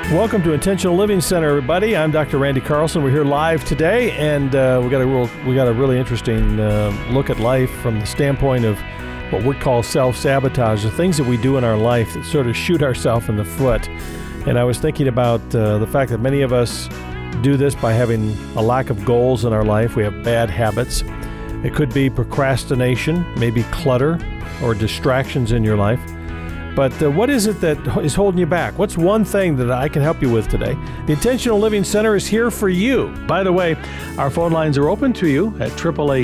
Welcome to Intentional Living Center, everybody. I'm Dr. Randy Carlson. We're here live today, and we got a really interesting look at life from the standpoint of what we call self-sabotage, the things that we do in our life that sort of shoot ourselves in the foot. And I was thinking about the fact that many of us do this by having a lack of goals in our life. We have bad habits. It could be procrastination, maybe clutter, or distractions in your life. But what is it that is holding you back? What's one thing that I can help you with today? The Intentional Living Center is here for you. By the way, our phone lines are open to you at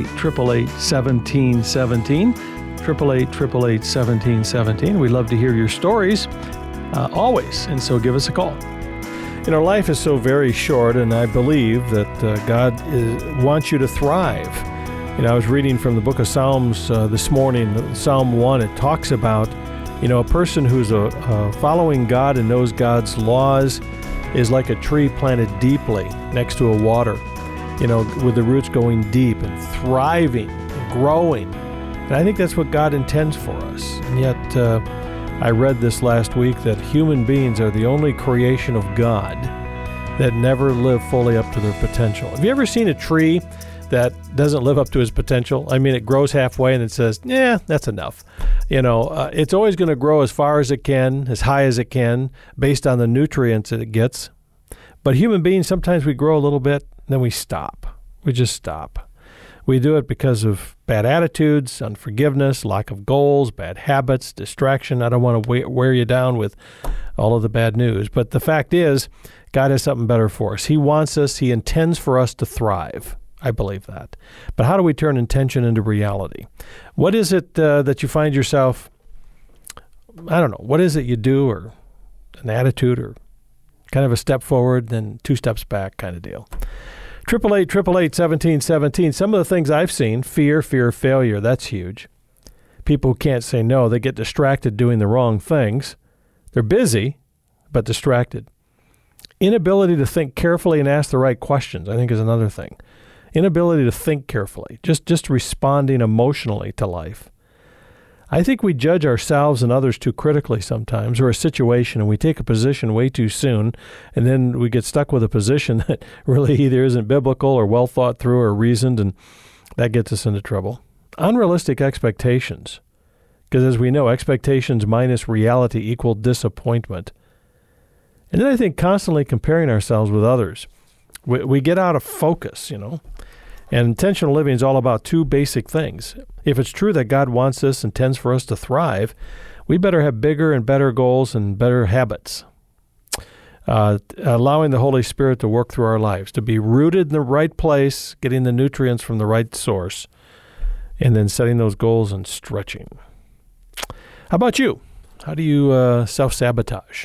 888-888-1717, 888-888-1717. We'd love to hear your stories, always, and so give us a call. You know, life is so very short, and I believe that God wants you to thrive. You know, I was reading from the book of Psalms this morning, Psalm 1. It talks about a person who's following God and knows God's laws is like a tree planted deeply next to a water, with the roots going deep and thriving and growing. And I think that's what God intends for us. And yet, I read this last week that human beings are the only creation of God that never live fully up to their potential. Have you ever seen a tree that doesn't live up to its potential? I mean, it grows halfway and it says, yeah, that's enough. It's always going to grow as far as it can, as high as it can, based on the nutrients that it gets. But human beings, sometimes we grow a little bit, then we stop. We just stop. We do it because of bad attitudes, unforgiveness, lack of goals, bad habits, distraction. I don't want to wear you down with all of the bad news. But the fact is, God has something better for us. He wants us, He intends for us to thrive. I believe that. But how do we turn intention into reality? What is it that you find yourself, what is it you do, or an attitude, or kind of a step forward, then two steps back kind of deal? 888-888-1717. Some of the things I've seen, fear of failure, that's huge. People who can't say no, they get distracted doing the wrong things. They're busy, but distracted. Inability to think carefully and ask the right questions, I think, is another thing. Inability to think carefully, just responding emotionally to life. I think we judge ourselves and others too critically sometimes, or a situation, and we take a position way too soon, and then we get stuck with a position that really either isn't biblical or well thought through or reasoned, and that gets us into trouble. Unrealistic expectations, because as we know, expectations minus reality equal disappointment. And then I think constantly comparing ourselves with others. We get out of focus, And intentional living is all about two basic things. If it's true that God wants us, intends for us to thrive, we better have bigger and better goals and better habits. Allowing the Holy Spirit to work through our lives, to be rooted in the right place, getting the nutrients from the right source, and then setting those goals and stretching. How about you? How do you self-sabotage?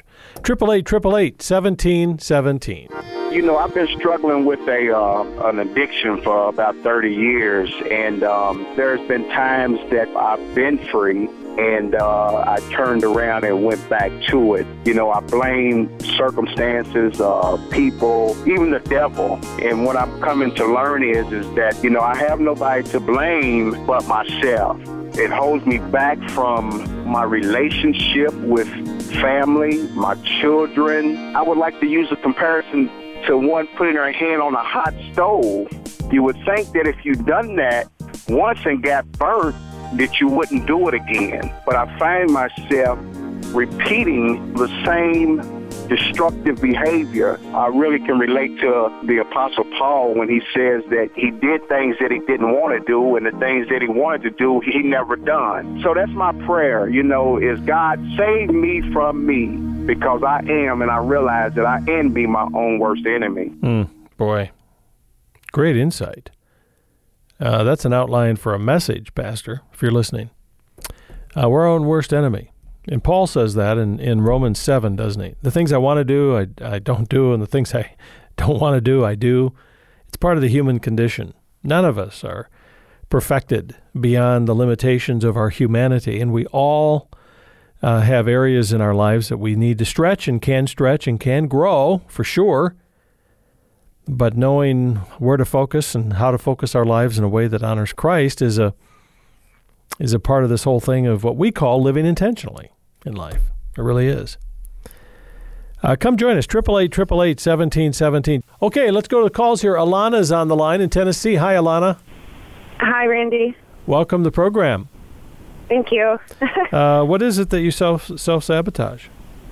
888-888-1717. I've been struggling with an addiction for about 30 years, and there's been times that I've been free, and I turned around and went back to it. I blame circumstances, people, even the devil. And what I'm coming to learn is that, I have nobody to blame but myself. It holds me back from my relationship with family, my children. I would like to use a comparison to one putting her hand on a hot stove. You would think that if you'd done that once and got burnt, that you wouldn't do it again. But I find myself repeating the same destructive behavior. I really can relate to the Apostle Paul when he says that he did things that he didn't want to do, and the things that he wanted to do, he never done. So that's my prayer, is God save me from me, because I am, and I realize that I can be my own worst enemy. Boy, great insight. That's an outline for a message, Pastor, if you're listening. We're our own worst enemy. And Paul says that in Romans 7, doesn't he? The things I want to do, I don't do, and the things I don't want to do, I do. It's part of the human condition. None of us are perfected beyond the limitations of our humanity, and we all have areas in our lives that we need to stretch and can grow, for sure. But knowing where to focus and how to focus our lives in a way that honors Christ is a part of this whole thing of what we call living intentionally in life. It really is. Come join us, 888-888-1717. Okay, let's go to the calls here. Alana is on the line in Tennessee. Hi, Alana. Hi, Randy. Welcome to the program. Thank you. What is it that you self-sabotage?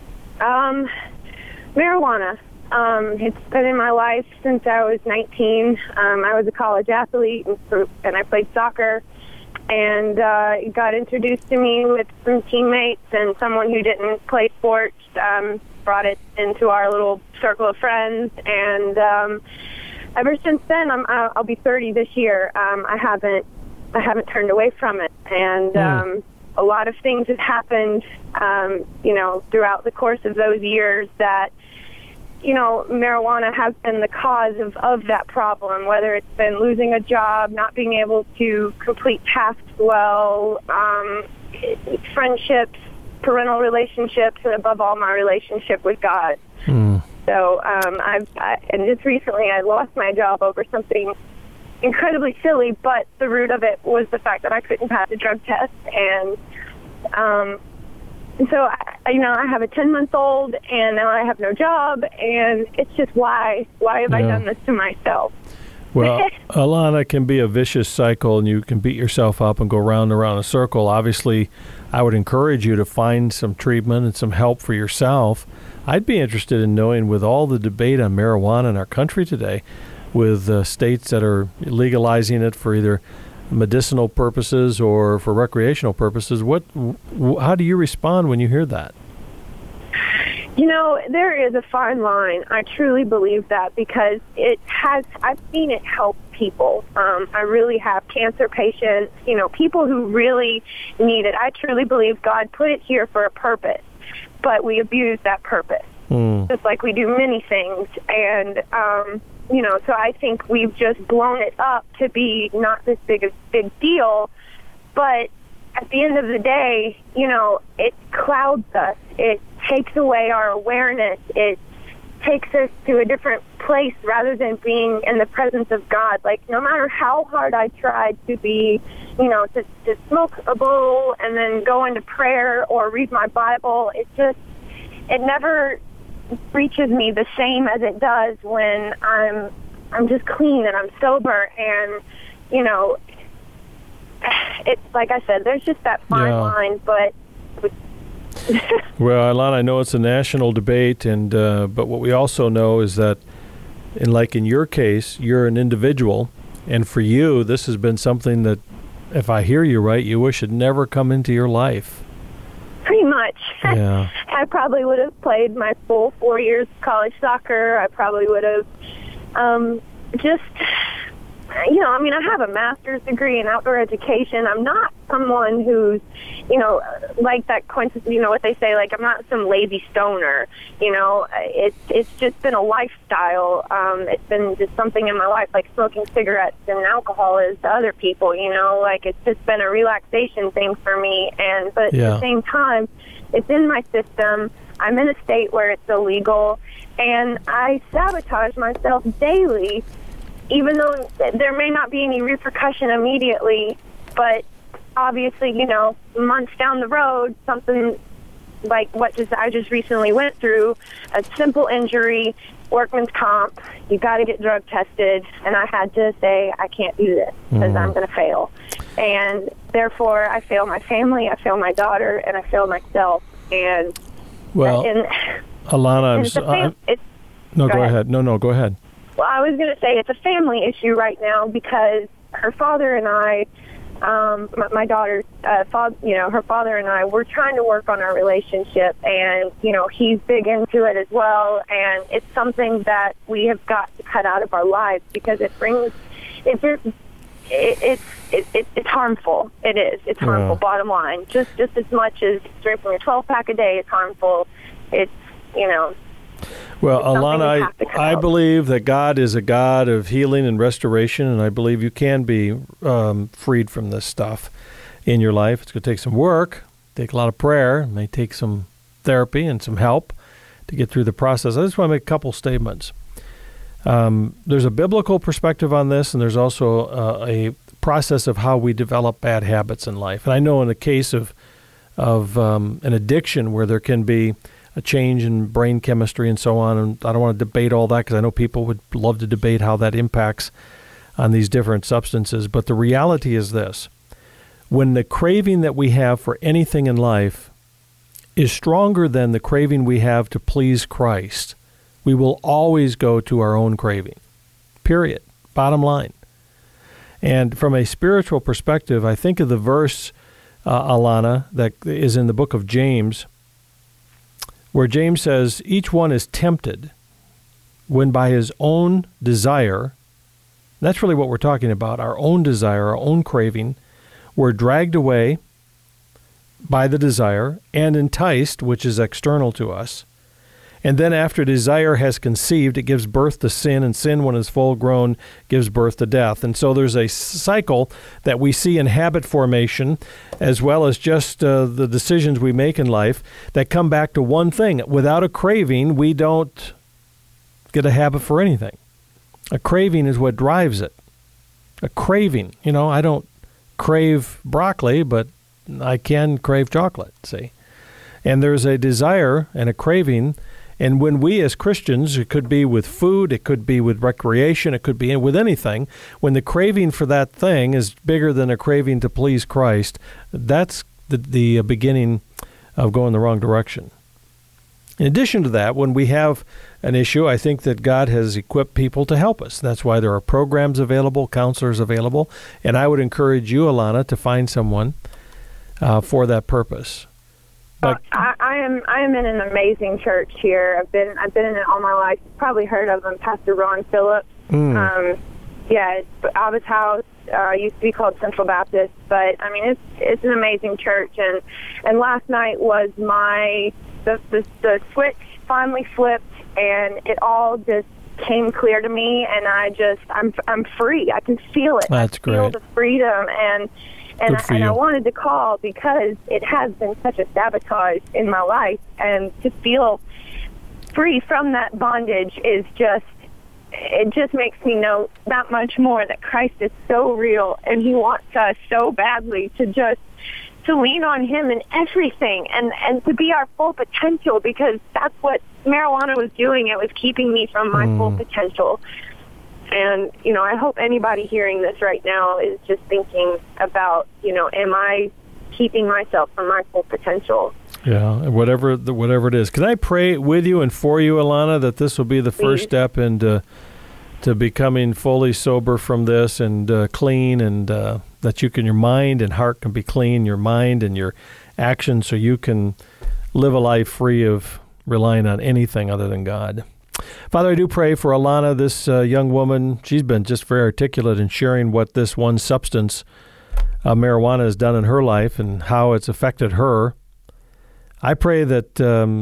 Marijuana. It's been in my life since I was 19. I was a college athlete, and I played soccer. And it got introduced to me with some teammates, and someone who didn't play sports brought it into our little circle of friends. And ever since then, I'll be 30 this year. I haven't turned away from it. And a lot of things have happened, throughout the course of those years that, marijuana has been the cause of that problem, whether it's been losing a job, not being able to complete tasks well, friendships, parental relationships, and above all, my relationship with God. So and just recently I lost my job over something incredibly silly, but the root of it was the fact that I couldn't pass a drug test. And so, I have a 10-month-old, and now I have no job, and it's just why have I done this to myself? Well, Alana, it can be a vicious cycle, and you can beat yourself up and go round and around a circle. Obviously, I would encourage you to find some treatment and some help for yourself. I'd be interested in knowing, with all the debate on marijuana in our country today, with states that are legalizing it for either medicinal purposes or for recreational purposes, how do you respond when you hear that? There is a fine line. I truly believe that, because I've seen it help people. I really have. Cancer patients, people who really need it. I truly believe God put it here for a purpose, but we abuse that purpose, just like we do many things. And, so I think we've just blown it up to be not this big deal, but at the end of the day, it clouds us. It takes away our awareness. It takes us to a different place rather than being in the presence of God. Like, no matter how hard I tried to be, to smoke a bowl and then go into prayer or read my Bible, it never reaches me the same as it does when I'm just clean and I'm sober. And, it's like I said, there's just that fine line, but... Well, Alana, I know it's a national debate, and but what we also know is that, in your case, you're an individual, and for you, this has been something that, if I hear you right, you wish had never come into your life. Pretty much. Yeah. I probably would have played my full 4 years of college soccer. I probably would have I have a master's degree in outdoor education. I'm not someone who's, like that coincidence, what they say, like, I'm not some lazy stoner. It's just been a lifestyle. It's been just something in my life, like smoking cigarettes and alcohol is to other people, like it's just been a relaxation thing for me. But at the same time, it's in my system. I'm in a state where it's illegal, and I sabotage myself daily, even though there may not be any repercussion immediately, but obviously, months down the road, something like I just recently went through, a simple injury, workman's comp, you got to get drug tested, and I had to say, I can't do this because I'm going to fail. And therefore, I fail my family, I fail my daughter, and I fail myself. And Alana, go ahead. No, go ahead. Well, I was going to say it's a family issue right now, because her father and I, my daughter's father, her father and I, we're trying to work on our relationship, and he's big into it as well, and it's something that we have got to cut out of our lives, because it's harmful. It is. It's harmful. Bottom line, just as much as drinking a 12-pack a day is harmful. It's Well, Alana, I believe that God is a God of healing and restoration, and I believe you can be freed from this stuff in your life. It's going to take some work, take a lot of prayer, it may take some therapy and some help to get through the process. I just want to make a couple statements. There's a biblical perspective on this, and there's also a process of how we develop bad habits in life. And I know in the case of an addiction where there can be a change in brain chemistry and so on. And I don't want to debate all that because I know people would love to debate how that impacts on these different substances. But the reality is this. When the craving that we have for anything in life is stronger than the craving we have to please Christ, we will always go to our own craving. Period. Bottom line. And from a spiritual perspective, I think of the verse, Alana, that is in the book of James, where James says, each one is tempted when by his own desire, that's really what we're talking about, our own desire, our own craving, we're dragged away by the desire and enticed, which is external to us. And then after desire has conceived, it gives birth to sin, and sin, when it's full grown, gives birth to death. And so there's a cycle that we see in habit formation, as well as just the decisions we make in life, that come back to one thing. Without a craving, we don't get a habit for anything. A craving is what drives it. A craving. I don't crave broccoli, but I can crave chocolate, see? And there's a desire and a craving. And when we as Christians, it could be with food, it could be with recreation, it could be with anything, when the craving for that thing is bigger than a craving to please Christ, that's the beginning of going the wrong direction. In addition to that, when we have an issue, I think that God has equipped people to help us. That's why there are programs available, counselors available, and I would encourage you, Alana, to find someone for that purpose. I am in an amazing church here. I've been in it all my life. You've probably heard of him, Pastor Ron Phillips. It's Abba's House. Used to be called Central Baptist, but I mean it's an amazing church. And last night was the switch finally flipped, and it all just came clear to me, and I'm free. I can feel it. That's great. I feel the freedom And I wanted to call because it has been such a sabotage in my life, and to feel free from that bondage it just makes me know that much more that Christ is so real, and he wants us so badly to lean on him in everything and to be our full potential, because that's what marijuana was doing. It was keeping me from my full potential. And, I hope anybody hearing this right now is just thinking about, am I keeping myself from my full potential? Yeah, whatever it is. Can I pray with you and for you, Alana, that this will be the first step into to becoming fully sober from this and clean, and that your mind and heart can be clean, your mind and your actions, so you can live a life free of relying on anything other than God. Father, I do pray for Alana, this young woman. She's been just very articulate in sharing what this one substance, marijuana, has done in her life and how it's affected her. I pray that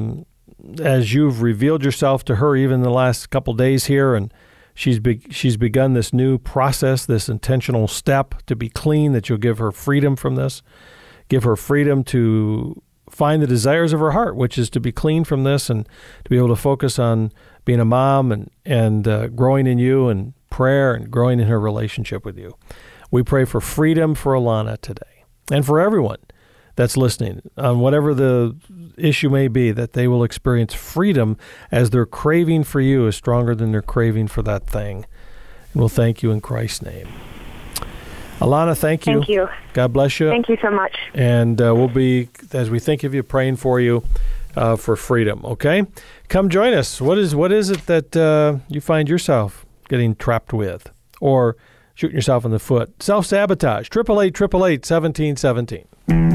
as you've revealed yourself to her even in the last couple days here, and she's begun this new process, this intentional step to be clean, that you'll give her freedom from this, give her freedom to find the desires of her heart, which is to be clean from this and to be able to focus on being a mom and growing in you and prayer and growing in her relationship with you. We pray for freedom for Alana today, and for everyone that's listening, on whatever the issue may be, that they will experience freedom as their craving for you is stronger than their craving for that thing. And we'll thank you in Christ's name. Alana, thank you. Thank you. God bless you. Thank you so much. And we'll be, as we think of you, praying for you for freedom, okay? Come join us. What is it that you find yourself getting trapped with, or shooting yourself in the foot? Self-sabotage. 888-888-1717.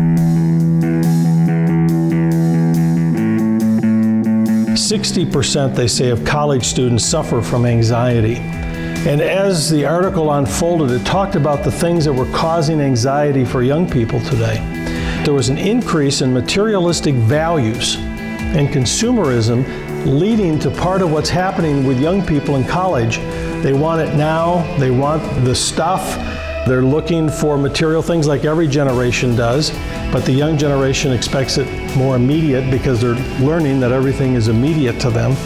60%, they say, of college students suffer from anxiety. And as the article unfolded, it talked about the things that were causing anxiety for young people today. There was an increase in materialistic values and consumerism, leading to part of what's happening with young people in college. They want it now. They want the stuff. They're looking for material things like every generation does, but the young generation expects it more immediate because they're learning that everything is immediate to them.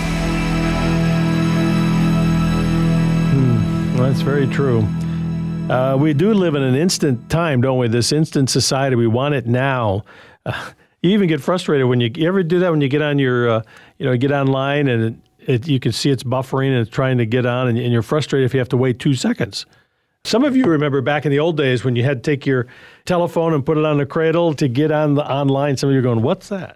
That's very true. We do live in an instant time, don't we? This instant society, we want it now. You even get frustrated when you ever do that when you get on your, get online and you can see it's buffering and it's trying to get on, and you're frustrated if you have to wait 2 seconds. Some of you remember back in the old days when you had to take your telephone and put it on the cradle to get on the online. Some of you are going, what's that?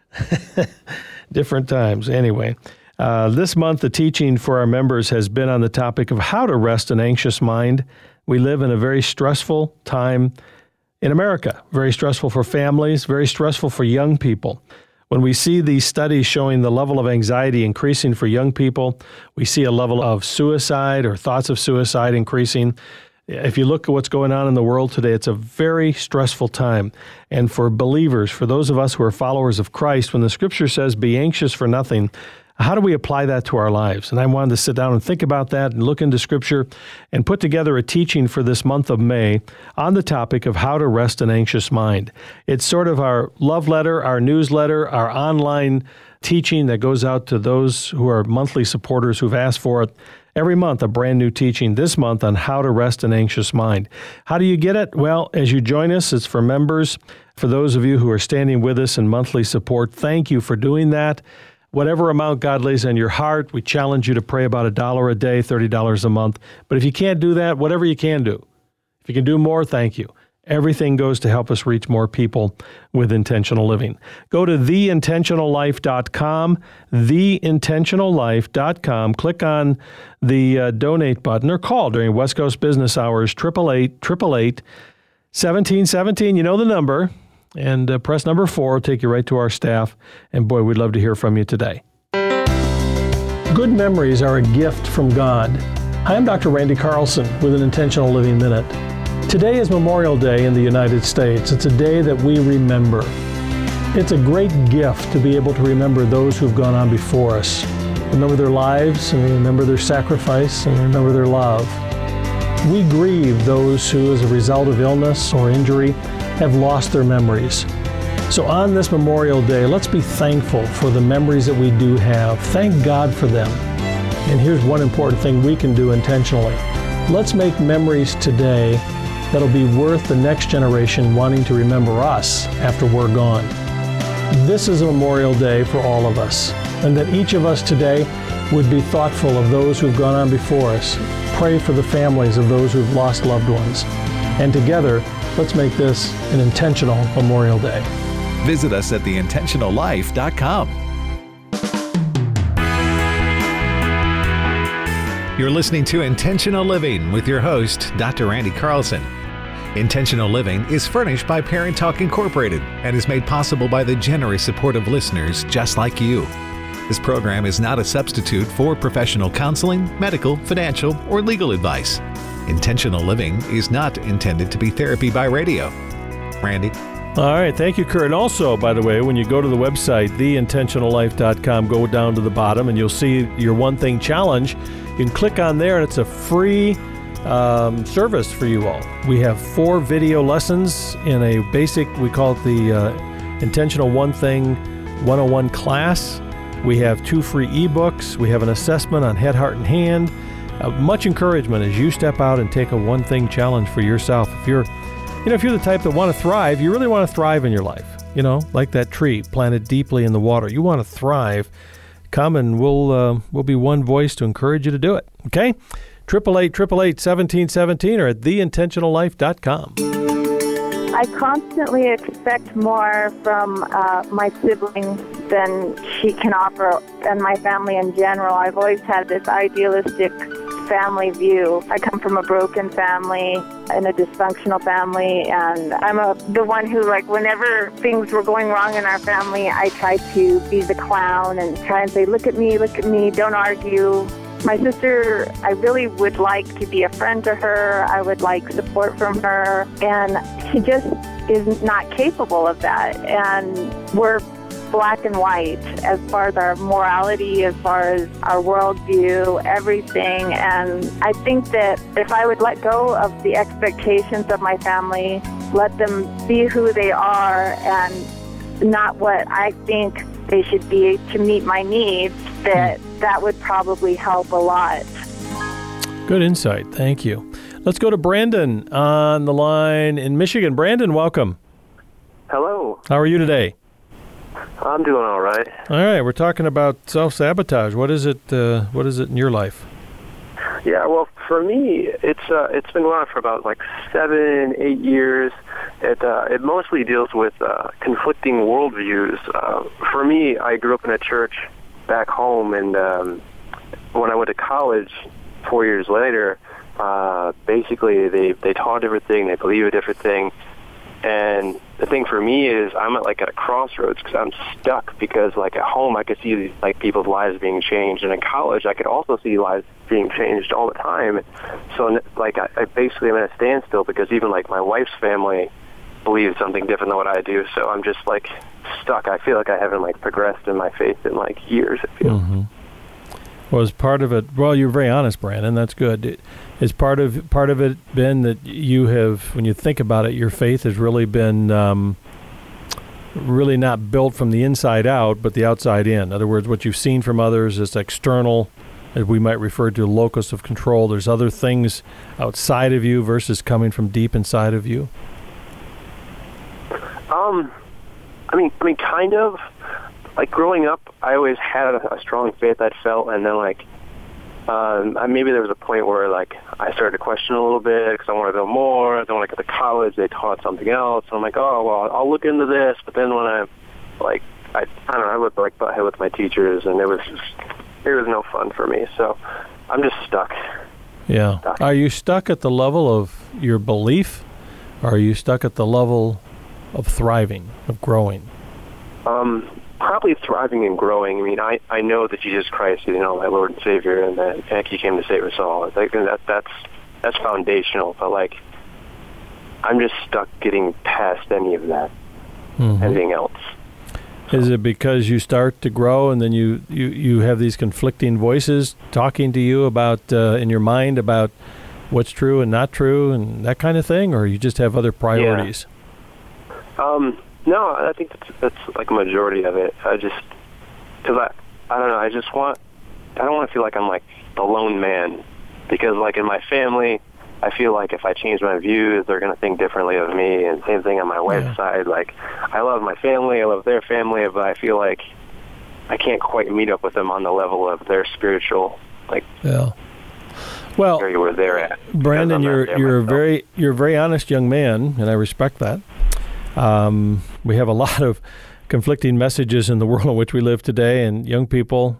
Different times. Anyway, this month the teaching for our members has been on the topic of how to rest an anxious mind. We live in a very stressful time in America, very stressful for families, very stressful for young people. When we see these studies showing the level of anxiety increasing for young people, we see a level of suicide or thoughts of suicide increasing. If you look at what's going on in the world today, it's a very stressful time. And for believers, for those of us who are followers of Christ, when the Scripture says, be anxious for nothing, how do we apply that to our lives? And I wanted to sit down and think about that and look into Scripture and put together a teaching for this month of May on the topic of how to rest an anxious mind. It's sort of our love letter, our newsletter, our online teaching that goes out to those who are monthly supporters who've asked for it. Every month, a brand new teaching this month on how to rest an anxious mind. How do you get it? Well, as you join us, it's for members. For those of you who are standing with us in monthly support, thank you for doing that. Whatever amount God lays on your heart, we challenge you to pray about $1 a day, $30 a month. But if you can't do that, whatever you can do. If you can do more, thank you. Everything goes to help us reach more people with intentional living. Go to theintentionallife.com, theintentionallife.com. Click on the donate button or call during West Coast business hours, 888-888-1717. You know the number. And press number 4 will take you right to our staff. And boy, we'd love to hear from you today. Good memories are a gift from God. Hi, I'm Dr. Randy Carlson with an Intentional Living Minute. Today is Memorial Day in the United States. It's a day that we remember. It's a great gift to be able to remember those who've gone on before us. Remember their lives and remember their sacrifice and remember their love. We grieve those who, as a result of illness or injury, have lost their memories. So on this Memorial Day, let's be thankful for the memories that we do have. Thank God for them. And here's one important thing we can do intentionally. Let's make memories today that'll be worth the next generation wanting to remember us after we're gone. This is a Memorial Day for all of us, and that each of us today would be thoughtful of those who've gone on before us. Pray for the families of those who've lost loved ones. And together, let's make this an intentional Memorial Day. Visit us at theintentionallife.com. You're listening to Intentional Living with your host, Dr. Randy Carlson. Intentional Living is furnished by Parent Talk Incorporated and is made possible by the generous support of listeners just like you. This program is not a substitute for professional counseling, medical, financial, or legal advice. Intentional Living is not intended to be therapy by radio. Randy? All right. Thank you, Kurt. And also, by the way, when you go to the website, theintentionallife.com, go down to the bottom and you'll see your One Thing Challenge. You can click on there and it's a free service for you all. We have 4 video lessons in a basic, we call it the Intentional One Thing 101 class. We have 2 free ebooks. We have an assessment on head, heart, and hand. Much encouragement as you step out and take a One Thing challenge for yourself. If you're the type that want to thrive, you really want to thrive in your life. Like that tree planted deeply in the water. You want to thrive. Come and we'll be one voice to encourage you to do it. Okay? 888-888-1717 or at theintentionallife.com. I constantly expect more from my siblings than she can offer, and my family in general. I've always had this idealistic family view. I come from a broken family and a dysfunctional family, and I'm the one who, whenever things were going wrong in our family, I tried to be the clown and try and say, look at me, don't argue. My sister, I really would like to be a friend to her. I would like support from her, and she just is not capable of that. And we're black and white as far as our morality, as far as our worldview, everything. And I think that if I would let go of the expectations of my family, let them be who they are and not what I think they should be to meet my needs, that would probably help a lot. Good insight. Thank you. Let's go to Brandon on the line in Michigan. Brandon, welcome. Hello. How are you today? I'm doing all right. All right, we're talking about self-sabotage. What is it in your life? Yeah, well, for me, it's been going on for about 7-8 years. It mostly deals with conflicting worldviews. For me, I grew up in a church back home, and when I went to college 4 years later, basically they taught a different thing, they believe a different thing. And the thing for me is I'm at a crossroads because I'm stuck because at home I could see people's lives being changed, and in college I could also see lives being changed all the time. So I basically am at a standstill because even my wife's family believes something different than what I do. So I'm just stuck. I feel like I haven't progressed in my faith in years. It feels. Mm-hmm. Was part of it? Well, you're very honest, Brandon. That's good. Is part of it been that you have, when you think about it, your faith has really been really not built from the inside out, but the outside in. In other words, what you've seen from others is external, as we might refer to locus of control. There's other things outside of you versus coming from deep inside of you. I mean, kind of. Growing up, I always had a strong faith, I felt, and then maybe there was a point where I started to question a little bit because I wanted to know more. Then when I got to college, they taught something else. So I'm oh well, I'll look into this. But then when I don't know, I looked butthead with my teachers, and it was no fun for me. So I'm just stuck. Yeah. Are you stuck at the level of your belief, or are you stuck at the level of thriving, of growing? Probably thriving and growing. I mean, I know that Jesus Christ is, my Lord and Savior, and that He came to save us all. That's foundational. But I'm just stuck getting past any of that. Mm-hmm. Anything else. Is it because you start to grow and then you have these conflicting voices talking to you about in your mind about what's true and not true and that kind of thing, or you just have other priorities? Yeah. No, I think that's a majority of it. Because I don't know, I don't want to feel like I'm the lone man, because in my family, I feel like if I change my views, they're going to think differently of me, and same thing on my wife's side. I love my family, I love their family, but I feel like I can't quite meet up with them on the level of their spiritual, well, where they're at. Brandon, you're a very honest young man, and I respect that. We have a lot of conflicting messages in the world in which we live today, and young people,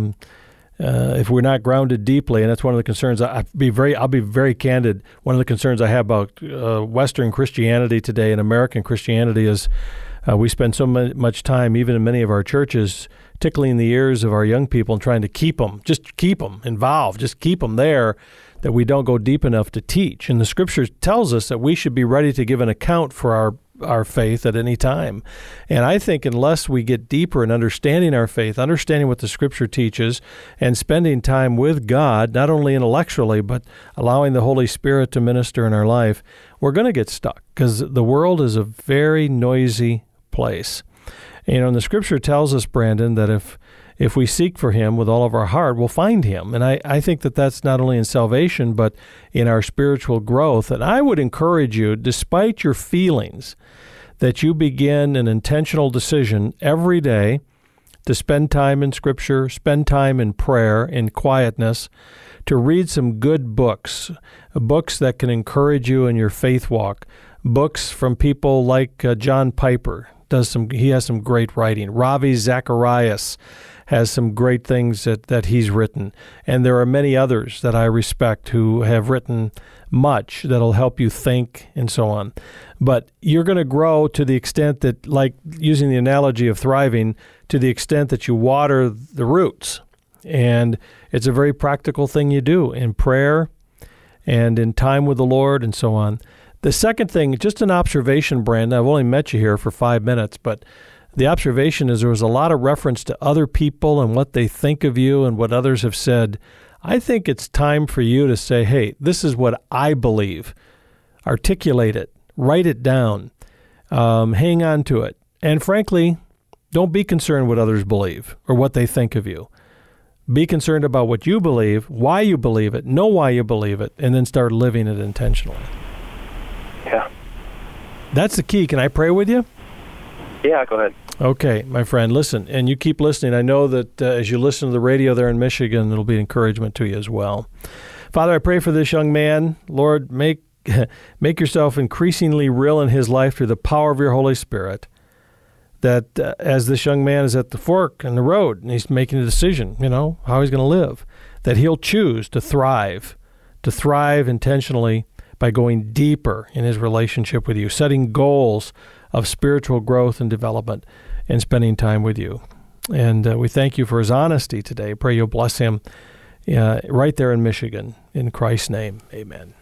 if we're not grounded deeply, and that's one of the concerns. I'll be very candid. One of the concerns I have about Western Christianity today and American Christianity is we spend so much time, even in many of our churches, tickling the ears of our young people and trying to keep them involved, just keep them there, that we don't go deep enough to teach. And the Scripture tells us that we should be ready to give an account for our faith at any time. And I think unless we get deeper in understanding our faith, understanding what the Scripture teaches, and spending time with God, not only intellectually, but allowing the Holy Spirit to minister in our life, we're going to get stuck, because the world is a very noisy place. And the Scripture tells us, Brandon, that if we seek for Him with all of our heart, we'll find Him. And I think that that's not only in salvation, but in our spiritual growth. And I would encourage you, despite your feelings, that you begin an intentional decision every day to spend time in Scripture, spend time in prayer, in quietness, to read some good books that can encourage you in your faith walk, books from people like John Piper. He has some great writing. Ravi Zacharias has some great things that he's written. And there are many others that I respect who have written much that'll help you think and so on. But you're going to grow to the extent that, like using the analogy of thriving, to the extent that you water the roots. And it's a very practical thing you do in prayer and in time with the Lord and so on. The second thing, just an observation, Brandon. I've only met you here for 5 minutes, but the observation is there was a lot of reference to other people and what they think of you and what others have said. I think it's time for you to say, hey, this is what I believe. Articulate it. Write it down. Hang on to it. And frankly, don't be concerned what others believe or what they think of you. Be concerned about what you believe, why you believe it, know why you believe it, and then start living it intentionally. Yeah. That's the key. Can I pray with you? Yeah, go ahead. Okay, my friend, listen, and you keep listening. I know that as you listen to the radio there in Michigan, it'll be encouragement to you as well. Father, I pray for this young man. Lord, make yourself increasingly real in his life through the power of your Holy Spirit, that as this young man is at the fork in the road and he's making a decision, how he's going to live, that he'll choose to thrive intentionally by going deeper in his relationship with you, setting goals of spiritual growth and development, and spending time with you. And we thank you for his honesty today. Pray you'll bless him right there in Michigan. In Christ's name, amen.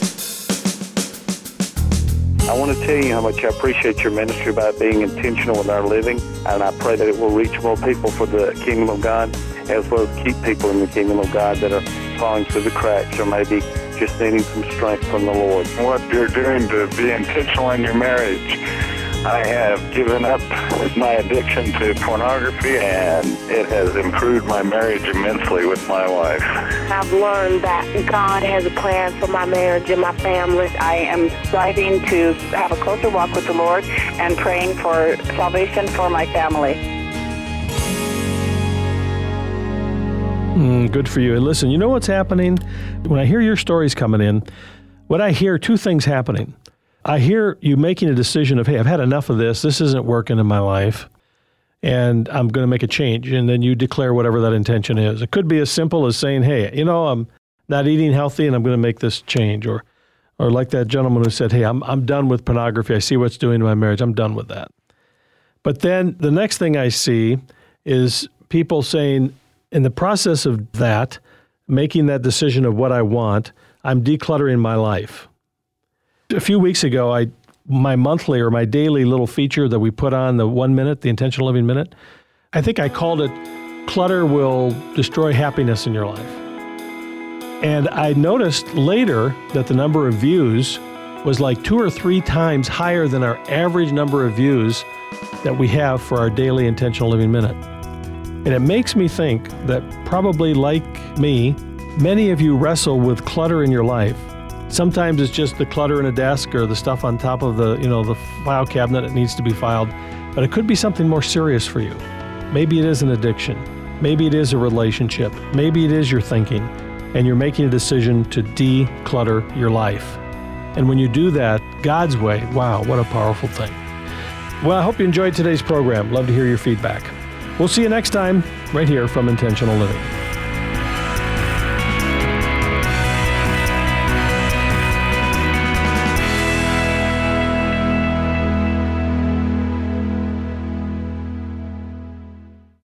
I want to tell you how much I appreciate your ministry about being intentional with our living, and I pray that it will reach more people for the kingdom of God, as well as keep people in the kingdom of God that are falling through the cracks or maybe just needing some strength from the Lord. What you're doing to be intentional in your marriage. I have given up my addiction to pornography, and it has improved my marriage immensely with my wife. I've learned that God has a plan for my marriage and my family. I am striving to have a closer walk with the Lord and praying for salvation for my family. Good for you. And listen, you know what's happening? When I hear your stories coming in, what I hear, two things happening. I hear you making a decision of, hey, I've had enough of this. This isn't working in my life, and I'm going to make a change. And then you declare whatever that intention is. It could be as simple as saying, hey, I'm not eating healthy, and I'm going to make this change. Or like that gentleman who said, hey, I'm done with pornography. I see what's doing to my marriage. I'm done with that. But then the next thing I see is people saying, in the process of that, making that decision of what I want, I'm decluttering my life. A few weeks ago, my monthly or my daily little feature that we put on, the 1 minute, the Intentional Living Minute, I think I called it, Clutter Will Destroy Happiness in Your Life. And I noticed later that the number of views was like 2 or 3 times higher than our average number of views that we have for our daily Intentional Living Minute. And it makes me think that probably like me, many of you wrestle with clutter in your life. Sometimes it's just the clutter in a desk or the stuff on top of the file cabinet that needs to be filed. But it could be something more serious for you. Maybe it is an addiction. Maybe it is a relationship. Maybe it is your thinking. And you're making a decision to declutter your life. And when you do that God's way, wow, what a powerful thing. Well, I hope you enjoyed today's program. Love to hear your feedback. We'll see you next time right here from Intentional Living.